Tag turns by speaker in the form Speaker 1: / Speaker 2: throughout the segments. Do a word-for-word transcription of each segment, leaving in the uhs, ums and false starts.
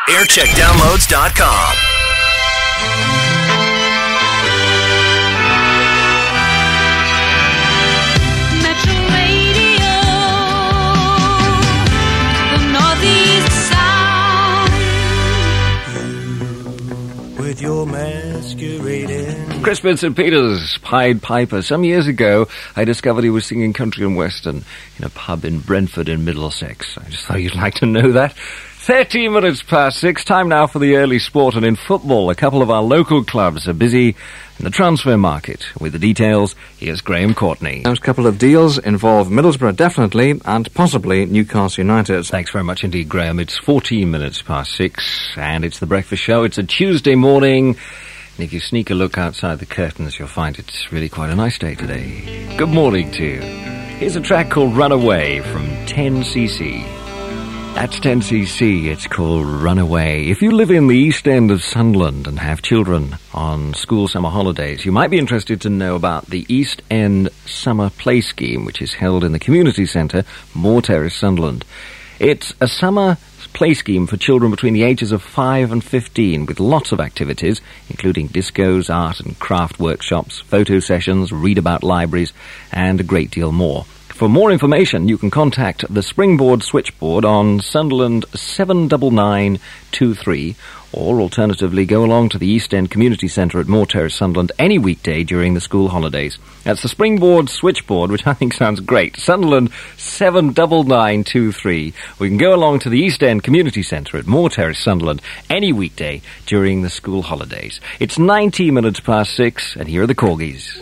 Speaker 1: aircheck downloads dot com.
Speaker 2: With your masquerading.
Speaker 3: Chris Vincent Peters, Pied Piper. Some years ago, I discovered he was singing country and western in a pub in Brentford in Middlesex. I just thought you'd like to know that. thirteen minutes past six, time now for the early sport. And in football, a couple of our local clubs are busy in the transfer market. With the details, here's Graham Courtney.
Speaker 4: Those couple of deals involve Middlesbrough definitely, and possibly Newcastle United.
Speaker 3: Thanks very much indeed, Graham. It's fourteen minutes past six, and it's the breakfast show. It's a Tuesday morning, and if you sneak a look outside the curtains, you'll find it's really quite a nice day today. Good morning to you. Here's a track called Runaway from ten C C. That's ten C C, it's called Runaway. If you live in the east end of Sunderland and have children on school summer holidays, you might be interested to know about the East End Summer Play Scheme, which is held in the community centre, Moor Terrace, Sunderland. It's a summer play scheme for children between the ages of five and fifteen, with lots of activities, including discos, art and craft workshops, photo sessions, read-about libraries, and a great deal more. For more information, you can contact the Springboard Switchboard on Sunderland seven nine nine two three, or alternatively go along to the East End Community Centre at Moor Terrace, Sunderland, any weekday during the school holidays. That's the Springboard Switchboard, which I think sounds great. Sunderland seven nine nine two three. We can go along to the East End Community Centre at Moor Terrace, Sunderland, any weekday during the school holidays. It's nineteen minutes past six, and here are the Corgis.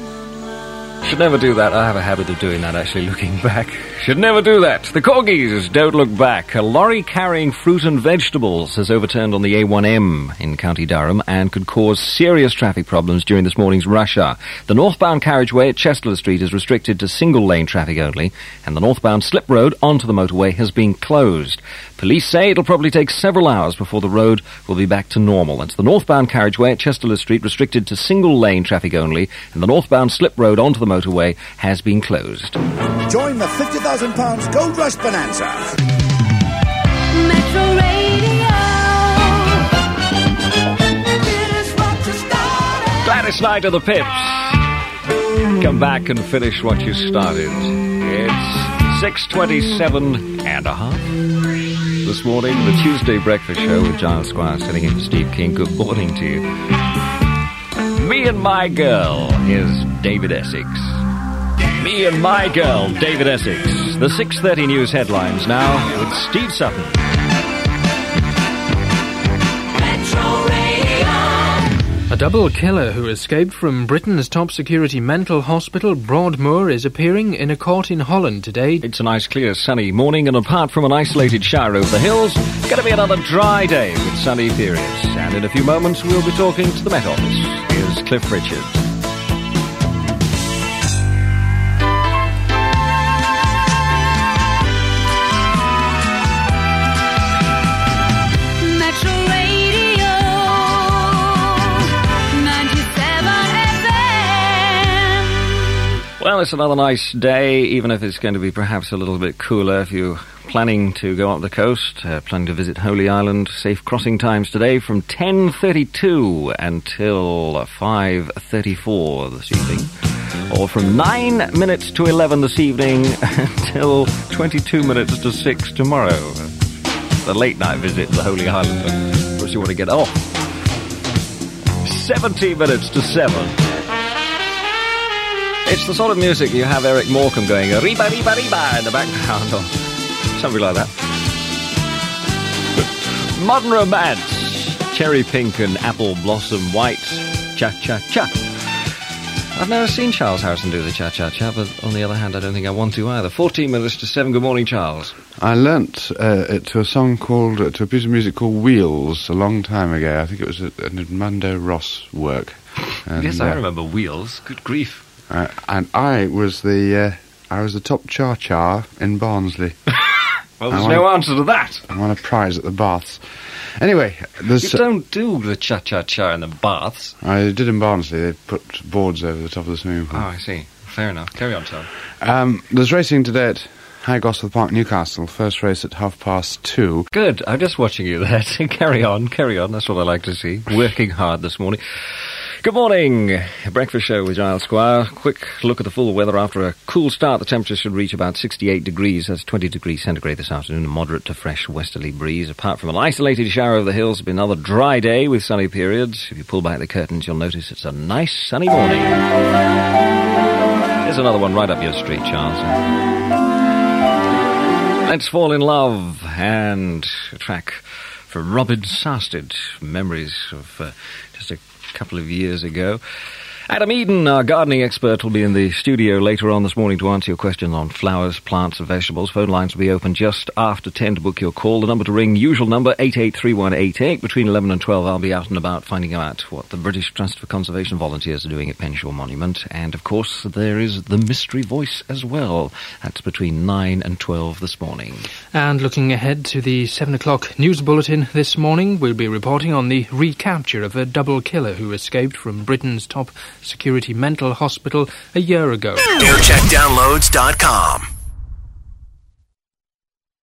Speaker 3: Should never do that. I have a habit of doing that, actually, looking back. Should never do that. The Corgis, Don't Look Back. A lorry carrying fruit and vegetables has overturned on the A one M in County Durham and could cause serious traffic problems during this morning's rush hour. The northbound carriageway at Chestler Street is restricted to single-lane traffic only, and the northbound slip road onto the motorway has been closed. Police say it'll probably take several hours before the road will be back to normal. That's the northbound carriageway at Chestler Street restricted to single-lane traffic only, and the northbound slip road onto the motorway has been closed.
Speaker 5: Join the fifty thousand pounds Gold Rush Bonanza.
Speaker 6: Metro Radio.
Speaker 3: Gladys Knight of the Pips. Come back and finish what you started. It's six twenty-seven and a half. This morning, the Tuesday Breakfast Show with Giles Squire sitting in for Steve King. Good morning to you. Me and My Girl is David Essex. Me and My Girl, David Essex. The six thirty news headlines now with Steve Sutton.
Speaker 7: A double killer who escaped from Britain's top security mental hospital, Broadmoor, is appearing in a court in Holland today.
Speaker 3: It's a nice, clear, sunny morning, and apart from an isolated shower over the hills, it's going to be another dry day with sunny periods. And in a few moments, we'll be talking to the Met Office. Here's Cliff Richard. Well, it's another nice day, even if it's going to be perhaps a little bit cooler. If you're planning to go up the coast, uh, planning to visit Holy Island, safe crossing times today from ten thirty-two until five thirty-four this evening. Or from nine minutes to eleven this evening until twenty-two minutes to six tomorrow. The late night visit to the Holy Island. Of course, you want to get off. seventeen minutes to seven. It's the sort of music you have Eric Morecambe going, reba, reba, reba, in the background, or something like that. Modern Romance, Cherry Pink and Apple Blossom White, Cha-Cha-Cha. I've never seen Charles Harrison do the Cha-Cha-Cha, but on the other hand, I don't think I want to either. fourteen minutes to seven, good morning, Charles.
Speaker 8: I learnt uh, it to a song called, uh, to a piece of music called Wheels a long time ago. I think it was a, an Edmundo Ross work. And,
Speaker 3: yes, I
Speaker 8: uh,
Speaker 3: remember Wheels. Good grief.
Speaker 8: Uh, and I was the uh, I was the top cha-cha in Barnsley.
Speaker 3: Well, there's no answer to that.
Speaker 8: I won a prize at the baths. Anyway, there's...
Speaker 3: You don't do the cha-cha-cha in the baths.
Speaker 8: I did in Barnsley. They put boards over the top of the swimming pool.
Speaker 3: Oh, I see. Fair enough. Carry on, Tom.
Speaker 8: Um, there's racing today at High Gosford Park, Newcastle. First race at half past two.
Speaker 3: Good. I'm just watching you there. Carry on, carry on. That's what I like to see. Working hard this morning. Good morning. Breakfast show with Giles Squire. Quick look at the full weather after a cool start. The temperature should reach about sixty-eight degrees. That's twenty degrees centigrade this afternoon. A moderate to fresh westerly breeze. Apart from an isolated shower over the hills, it's been another dry day with sunny periods. If you pull back the curtains, you'll notice it's a nice sunny morning. Here's another one right up your street, Charles. Let's Fall in Love, and a track from Robin Sarstedt. Memories of uh, just a couple of years ago. Adam Eden, our gardening expert, will be in the studio later on this morning to answer your questions on flowers, plants and vegetables. Phone lines will be open just after ten to book your call. The number to ring, usual number, eight eight three one eight eight. Between eleven and twelve, I'll be out and about finding out what the British Trust for Conservation Volunteers are doing at Penshaw Monument. And, of course, there is the mystery voice as well. That's between nine and twelve this morning.
Speaker 7: And looking ahead to the seven o'clock news bulletin this morning, we'll be reporting on the recapture of a double killer who escaped from Britain's top security mental hospital a year ago.
Speaker 1: air check downloads dot com